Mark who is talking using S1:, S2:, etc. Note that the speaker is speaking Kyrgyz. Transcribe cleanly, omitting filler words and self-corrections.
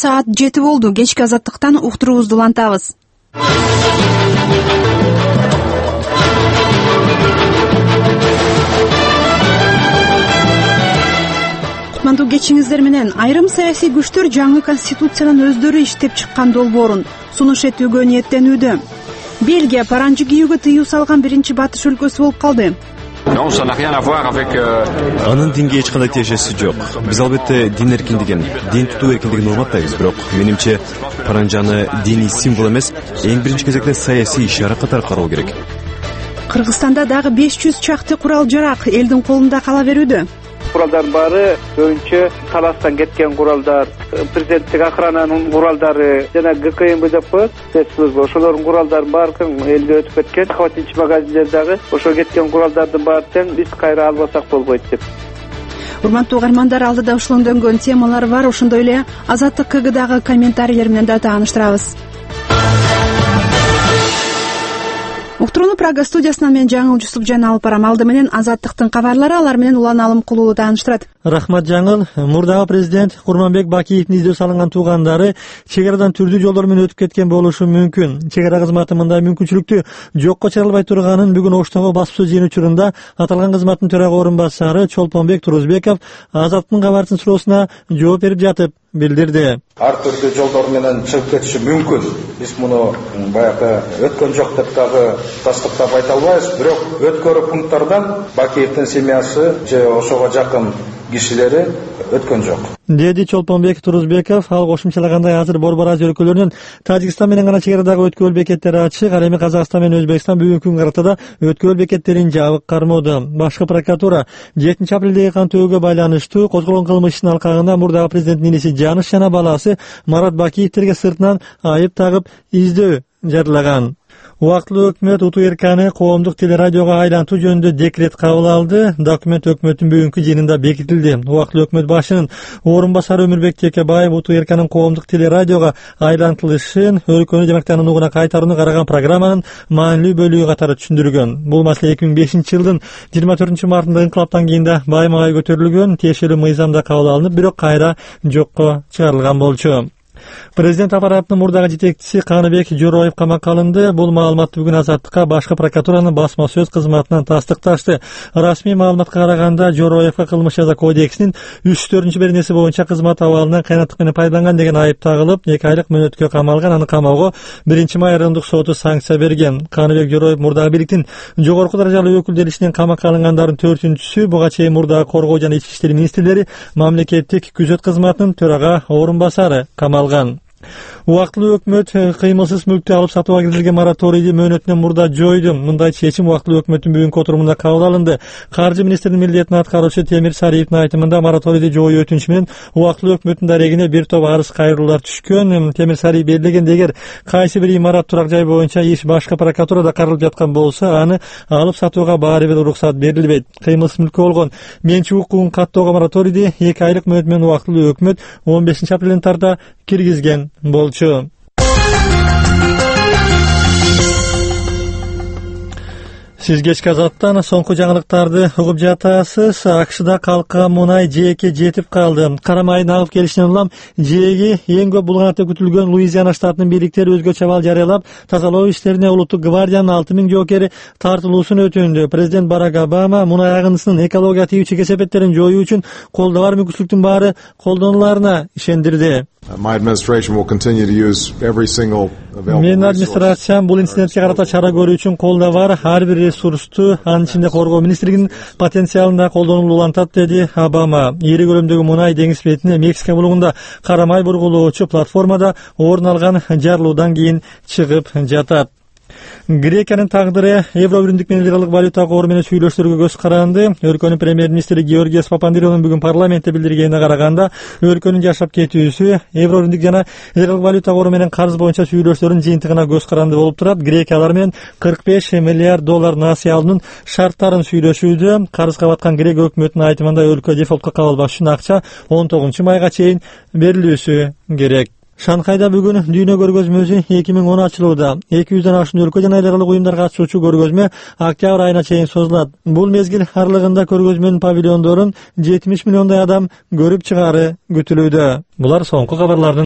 S1: саат 7 болду. Кечки азаттыктан уктуруубузду улантабыз. Кутмандуу кечиңиздер менен. Айрым саясий күчтөр жаңы конституциянын өздөрү иштеп чыккан долбоорун сунуш этүүгө ниеттенүүдө. Бельгия паранжы кийүүгө тыюу салган биринчи батыш өлкөсү болуп калды.
S2: Анын динге эч кандай тиешеси жок. Биз албетте дин эркиндигин, дин тутуу эркиндигин урматтайбыз, бирок менимче паранжаны диний символ эмес, эң биринчи кезекте саясий ишара катары кароо керек.
S1: Кыргызстанда дагы 500 чакты курал-жарак элдин колунда кала берүүдө.
S3: Куралдардын баары көбүнчө таластан кеткен куралдар, президенттик охрананын куралдары жана ГКМБДП спецслужба ошолордун куралдарын баарын элге өтүп кеткен. Хватинчи магазиндер дагы ошо кеткен куралдардын баарын тең биз кайра албасак болбойт деп.
S1: Урматтуу угармандар, алдыда ушулондонгон темалар бар. Ошондой эле Азаттык КГдагы комментарийлер менен да тааныштырабыз. Уктурууну Прага студиясынан мен Жаңыл Жусупжан алып барам. Алды менен Азаттыктын кабарлары, алар менен Улан Алымкулуу тааныштырат.
S4: Рахмат Жаңыл. Мурдагы президент Курманбек Бакиевдин издөө салынган туугандары чек арадан түрдүү жолдор менен өтүп кеткен болушу мүмкүн. Чек ара кызматы мындай мүмкүнчүлүктү жокко чыгарылбай турганын бүгүн Оштогу баспсөз жыйын учурунда аталган кызматтын төрага орун басары Чолпонбек Турузбеков Азаттыктын кабардын суроосуна жооп берип жатып билдирди.
S5: Ар түрдүү жолдор менен чыгып кетиши мүмкүн. Биз муну баягы өткөн жок деп дагы тастыктап айта албайбыз. Бирок өткөрүү пункттардан Бакиевдин семьясы же ошого жакын кишилери өткөн жок.
S4: Деди Чолпонбек Турузбеков. Ал кошумчалагандай, азыр Борбор Азия өлкөлөрүнүн Тажикстан менен гана чек арадагы өткөл бекеттери ачык. Ал эми Казакстан менен Өзбекстан бүгүнкү күнгө карата өткөл бекеттерин жабык кармоодо. Башкы прокуратура 7 апрелдеги кантөөгө байланыштуу козголгон кылмыш ишинин алкагында мурдагы президенттин иниси Жаныш жана баласы Марат Бакиевтерге сыртынан айып тагып издөө жарылаган. Убактылуу өкмөт УТРКны коомдук телерадиого айлантуу жөнүндө декрет кабыл алды. Документ өкмөттүн бүгүнкү жыйынында бекитилди. Убактылуу өкмөт башынын орун басары Өмүрбек Текебаев УТРКнын коомдук телерадиого айлантылышын өлкөнү жамактан унугуна кайтарууну караган программанын маанилүү бөлүгү катары түшүндүргөн. Бул маселе 2005-жылдын 24 мартында инкылаптан кийин да байма-бай көтөрүлгөн. Тиешелүү мыйзамда кабыл алынып, бирок кайра жокко чыгарылган болчу. Президент аппаратынын мурдагы жетекчиси Каныбек Жороев камакка алынды. Бул маалыматты бүгүн Азаттыкка башкы прокуратуранын басма сөз кызматынан тастыкташты. Расмий маалыматка караганда Жороевго кылмыш жаза кодексинин 3-4 беренеси боюнча кызмат абалынан кыянаттык менен пайдаланган деген айып тагылып, 2 айлык мөөнөткө камалган. Аны камоого 1-май райондук соту санкция берген. Каныбек Жороев мурдагы бийликтин жогорку даражалуу өкүлдөрү ишинен камакка алынгандардын 4-сүсү. Буга чейин мурдагы коргоо жана ички иштер министрлери, мамлекеттик күзөт кызматынын төрага орун басары камалган. Убактылуу өкмөт кыймылсыз мүлктү алып сатууга киргизилген мораторийди мөөнөтүнөн мурда жойду. Мындай чечим убактылуу өкмөттүн бүгүнкү отурумунда кабыл алынды. Каржы министринин милдетин аткаруучу Темир Сариевдин айтымында мораторийди жоюу өтүнүчү менен убактылуу өкмөттүн дарегине бир топ арыз кайрылуулар түшкөн. Темир Сариев белгилегенде, эгер кайсы бир имарат турак жай боюнча иш башкы прокуратурада каралып жаткан болсо, аны алып сатууга баары бир уруксат берилбейт. Кыймылсыз мүлккө болгон менчик укугун каттоого мораторийди 2 айлык мөөнөт менен убактылуу өкмөт 15 апрелден тарта киргизген болчу. Сиз кечки Азаттан соңку жаңылыктарды угуп жатасыз. АКШда калкыган мунай жээкке жетип калды. Кара майдын агып келишинен улам жээги эң көп булганатта күтүлгөн Луизиана штатынын бийликтери өзгөчө абал жарыялап, тазалоо иштерине улуттук гвардиянын 6000 жоокери тартылуусун өтүндү. Президент Барак Обама мунай агындысынын экология тийүүчү кесепеттерин жоюу үчүн колдо бар мүмкүнчүлүктүн баары колдонуларына ишендирди. Менин администрациям бул инцидентке карата чара көрүү үчүн колдо бар ар бир ресурсту, анын ичинде коргоо министрлигинин потенциалында колдонууну улантат, деди Обама. Ири көлөмдөгү мунай деңиз бетине Мексика булугунда кара май бургулоочу платформада орун алган жарылуудан кийин чыгып жатат. Грекиянын тагдыры Евробиримдик менен лиралык валюта кору менен сүйлөшүүлөргө көз каранды. Өлкөнүн премьер-министри Георгиос Папандрео'нун бүгүн парламентте билдиргенине караганда, өлкөнүн жашап кетүүсү Евробиримдик жана лиралык валюта кору менен карыз боюнча сүйлөшүүлөрдүн жыйынтыгына көз каранды болуп турат. Грекия алар менен 45 миллиард доллар насыя алуунун шарттарын сүйлөшүүдө. Карызга баткан Грек өкмөтүнүн айтымында өлкө дефолтко кабылбаш үчүн акча 19 майга чейин берилүүсү керек. Шанхайда бүгүн дүйнө көргөзмөсү 2010 ачылууда. 200дөн ашуун өлкө жана эл аралык уюмдар катышуучу көргөзмө октябрь айына чейин созулат. Бул мезгил аралыгында көргөзмөнүн павильондорун 70 миллиондой адам көрүп чыгаары күтүлүүдө. Булар соңку кабарлардын